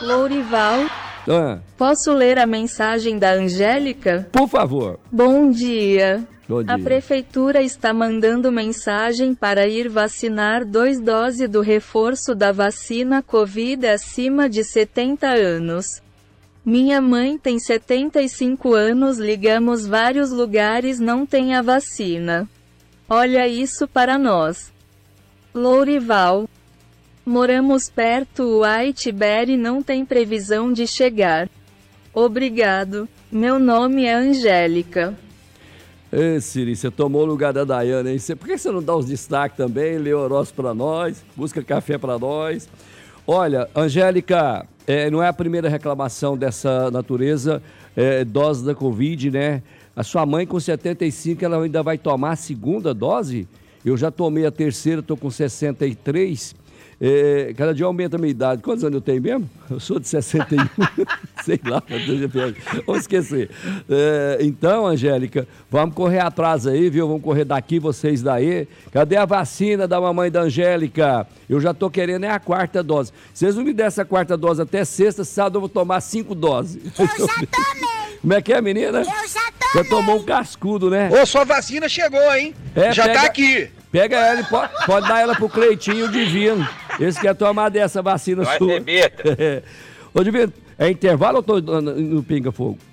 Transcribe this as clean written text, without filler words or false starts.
Lourival, posso ler a mensagem da Angélica? Por favor. Bom dia. Bom dia. A prefeitura está mandando mensagem para ir vacinar 2 doses do reforço da vacina Covid acima de 70 anos. Minha mãe tem 75 anos, ligamos vários lugares, não tem a vacina. Olha isso para nós. Lourival. Moramos perto, o Aitiberi não tem previsão de chegar. Obrigado. Meu nome é Angélica. Siri, você tomou o lugar da Daiane, hein? Por que você não dá os destaques também? Lê horóscopo para nós, busca café para nós. Olha, Angélica, não é a primeira reclamação dessa natureza, dose da Covid, né? A sua mãe com 75, ela ainda vai tomar a segunda dose? Eu já tomei a terceira, estou com 63. Cada dia aumenta a minha idade. Quantos anos eu tenho mesmo? Eu sou de 61. Sei lá, vamos esquecer. Então, Angélica, vamos correr atrás aí, viu? Vamos correr daqui, vocês daí. Cadê a vacina da mamãe da Angélica? Eu já tô querendo a 4ª dose. Se vocês não me derem essa 4ª dose até sexta, sábado eu vou tomar 5 doses. Eu já tomei. Como é que é, menina? Eu já tomei. Você tomou um cascudo, né? Ô, sua vacina chegou, hein? Já tá aqui. Pega ela e pode dar ela pro Cleitinho Divino. Esse quer tomar dessa vacina sua. Vai ter beta. Ô, Divino, é intervalo ou tô no pinga-fogo?